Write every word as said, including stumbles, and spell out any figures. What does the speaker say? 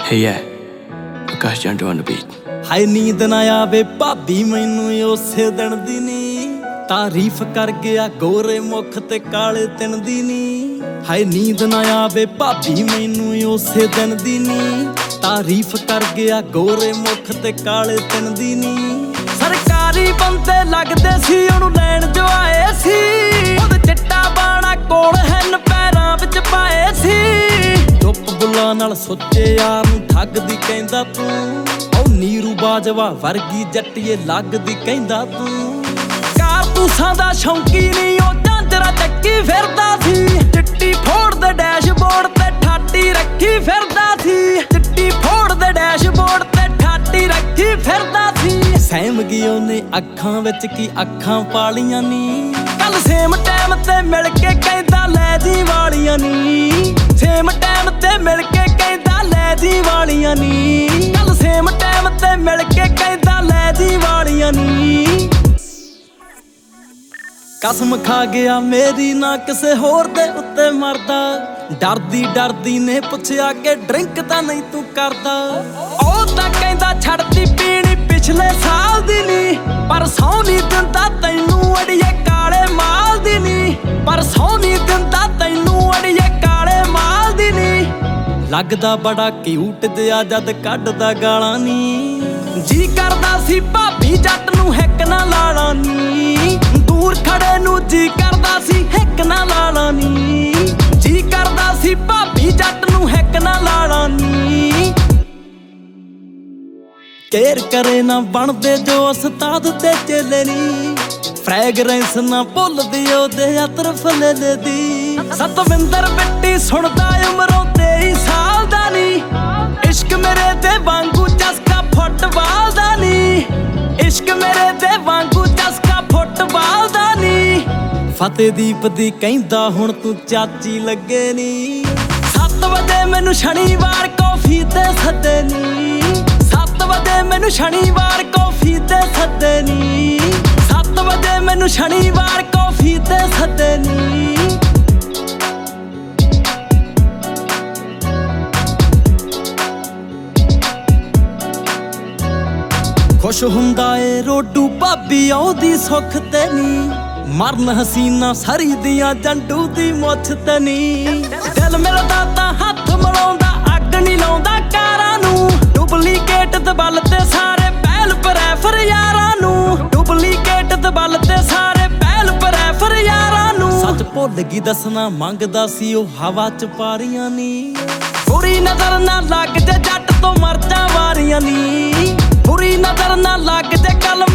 Hey yeah, Akash Jandu on the beat. ਹਾਏ ਨੀਂਦ ਨਾ ਆਵੇ ਭਾਬੀ ਮੈਨੂੰ ਉਸੇ ਦਿਨ ਦੀ ਨੀ, ਤਾਰੀਫ ਕਰ ਗਿਆ ਗੋਰੇ ਮੁਖ ਤੇ ਕਾਲੇ ਤਿੰਨ ਦੀ ਨੀ। ਹਾਏ ਨੀਂਦ ਨਾ ਆਵੇ ਭਾਬੀ ਮੈਨੂੰ ਉਸੇ ਦਿਨ ਦੀ ਨੀ, ਤਾਰੀਫ ਕਰ ਗਿਆ ਗੋਰੇ ਮੁਖ ਤੇ ਕਾਲੇ ਤਿੰਨ ਦੀ ਨੀ। ਸਰਕਾਰੀ ਬੰਦੇ ਲੱਗਦੇ ਸੀ ਉਹਨੂੰ ਲੈਣ ਜੋ ਆਏ ਸੀ, ਉਹਦੇ ਚਿੱਟਾ ਬਾਣਾ ਕੋਲ ਹਨ ਪੈਰਾਂ ਵਿੱਚ ਪਾਏ ਸੀ। ਚੁੱਪ ਬੁੱਲਾਂ ਨਾਲ ਸੋਚੇ ਯਾਰ ਨੂੰ ਠੱਗਦੀ ਕਹਿੰਦਾ ਤੂੰ, ਨੀਰੂ ਬਾਜਵਾ ਵਰਗੀ ਜੱਟੀਏ ਲੱਗਦੀ ਕਹਿੰਦਾ ਤੂੰ। ਕਾਰਤੂਸਾਂ ਦਾ ਸ਼ੌਂਕੀ ਨਹੀਂ ਉਹ ਝਾਂਜਰਾ ਚੱਕੀ ਫਿਰਦਾ ਸੀ, ਚਿੱਟੀ ਫੋੜ ਦੇ ਡੈਸ਼ਬੋਰਡ ਤੇ ਠਾਟੀ ਰੱਖੀ ਫਿਰਦਾ ਸੀ, ਚਿੱਟੀ ਫੋੜ ਦੇ ਡੈਸ਼ਬੋਰਡ ਤੇ ਠਾਟੀ ਰੱਖੀ ਫਿਰਦਾ ਸੀ। ਸਹਿਮ ਗਈ ਉਹਨੇ ਅੱਖਾਂ ਵਿੱਚ ਕੀ ਅੱਖਾਂ ਪਾਲੀਆਂ ਨੀ, ਕੱਲ ਸੇਮ ਟਾਈਮ ਤੇ ਮਿਲ ਕੇ ਕਹਿੰਦਾ ਲੈ ਜੀ ਵਾਲੀਆਂ ਨੀ, ਸੇਮ ਟਾਈਮ ਤੇ ਮਿਲ ਕੇ ਕਹਿੰਦਾ ਲੈ ਜੀ ਵਾਲੀਆਂ ਨੀ, ਕੱਲ ਸੇਮ ਟਾਈਮ ਤੇ ਮਿਲ ਕੇ ਕਹਿੰਦਾ ਲੈ ਜੀ ਵਾਲੀਆਂ ਨੀ। ਕਸਮ ਖਾ ਗਿਆ ਮੇਰੀ ਨਾ ਕਿਸੇ ਹੋਰ ਦੇ ਉੱਤੇ ਮਰਦਾ, ਡਰਦੀ ਡਰਦੀ ਨੇ ਪੁੱਛਿਆ ਕਿ ਡਰਿੰਕ ਤਾਂ ਨਹੀਂ ਤੂੰ ਕਰਦਾ। ਉਹ ਤਾਂ ਕਹਿੰਦਾ ਛੱਡਦੀ ਪੀਣੀ ਪਿਛਲੇ ਸਾਲ ਦੀ ਨੀ, ਪਰ ਸਹੁੰ ਨੀ ਦਿੰਦਾ ਤੈਨੂੰ ਅੜੀਏ ਕਾਲੇ ਮਾਲ ਦੀ ਨੀ, ਪਰ ਸਹੁੰ ਨੀ ਦਿੰਦਾ ਤੈਨੂੰ ਅੜੀਏ ਕਾਲੇ ਮਾਲ ਦੀ ਨੀ। ਲੱਗਦਾ ਬੜਾ ਕਿਊਟ ਜਿਹਾ ਜਦ ਕੱਢਦਾ ਗਾਲਾਂ ਨੀ, ਜੀ ਕਰਦਾ ਸੀ ਭਾਬੀ ਜੱਟ ਨੂੰ ਹਿੱਕ ਨਾ ਲਾਲਾ ਨੀ, ਦੂਰ ਖੜੇ ਨੂੰ ਜੀ ਕਰਦਾ ਸੀ ਹਿੱਕ ਨਾ ਲਾਲਾ ਨੀ, ਜੀ ਕਰਦਾ ਸੀ ਭਾਬੀ ਜੱਟ ਨੂੰ ਹਿੱਕ ਨਾ ਲਾਲਾ ਨੀ। ਕੇਅਰ ਕਰੇ ਨਾ ਬਣਦੇ ਜੋ ਉਸਤਾਦ ਤੇ ਚੇਲੇ ਨੀ, ਫ੍ਰੈਗਰੈਂਸ ਨਾ ਭੁੱਲਦੀ ਉਹਦੇ ਅਤਰ ਫਲੇਲੇ ਦੀ। ਸਤਵਿੰਦਰ ਬਿੱਟੀ ਸੁਣਦਾ ਉਮਰੋਂ ਤੇਈ ਸਾਲ ਦਾ ਨੀ, ਇਸ਼ਕ ਮੇਰੇ ਤੇ ਵਾਂਗੂ ਚਸਕਾ ਫੁੱਟਬਾਲ ਦਾ ਨੀ, ਇਸ਼ਕ ਮੇਰੇ ਤੇ ਵਾਂਗੂ ਚਸਕਾ ਫੁੱਟਬਾਲ ਦਾ ਨੀ। ਫਤਿਹਦੀਪ ਦੀ ਕਹਿੰਦਾ ਹੁਣ ਤੂੰ ਚਾਚੀ ਲੱਗੇ ਨੀ, ਸੱਤ ਵਜੇ ਮੈਨੂੰ ਸ਼ਨੀਵਾਰ ਕੌਫੀ ਤੇ ਸੱਦੇ ਨੀ, ਸੱਤ ਵਜੇ ਮੈਨੂੰ ਸ਼ਨੀਵਾਰ ਕੌਫੀ ਤੇ ਸੱਦੇ ਨੀ, ਸੱਤ ਵਜੇ ਮੈਨੂੰ ਸ਼ਨੀਵਾਰ ਕੌਫੀ ਤੇ ਸੱਦੇ ਨੀ। ਖੁਸ਼ ਹੁੰਦਾ ਏ ਰੋਡੂ ਭਾਬੀ ਉਹਦੀ ਸੁੱਖ ਤੇ ਨੀ, ਮਰਨ ਹਸੀਨਾ ਸਰੀ ਦੀਆਂ ਜੰਡੂ ਦੀ ਮੁੱਛ ਤੇ ਨੀ। ਦਿਲ ਮਿਲਦਾ ਤਾਂ ਹੱਥ ਮਿਲਾਉਂਦਾ ਅੱਗ ਨਹੀਂ ਲਾਉਂਦਾ ਕਾਰਾਂ ਨੂੰ, ਡੁਪਲੀਕੇਟ ਦਬਲ ਤੇ ਸਾਰੇ ਪਹਿਲ ਪ੍ਰੈਫਰ ਯਾਰਾਂ ਨੂੰ, ਡੁਪਲੀਕੇਟ ਦਬਲ ਤੇ ਸਾਰੇ ਪਹਿਲ ਪ੍ਰੈਫਰ ਯਾਰਾਂ ਨੂੰ। ਸੱਚ ਭੁੱਲ ਗਈ ਦੱਸਣਾ ਮੰਗਦਾ ਸੀ ਉਹ ਹਵਾ ਚ ਪਾਰੀਆਂ ਨੀ, ਬੁਰੀ ਨਜ਼ਰ ਨਾ ਲੱਗ ਜੇ ਜੱਟ ਤੋਂ ਮਰ ਜਾ ਵਾਰੀਆਂ ਨੀ, ਬੁਰੀ ਨਜ਼ਰ ਨਾ ਲੱਗ ਜੇ ਕੱਲ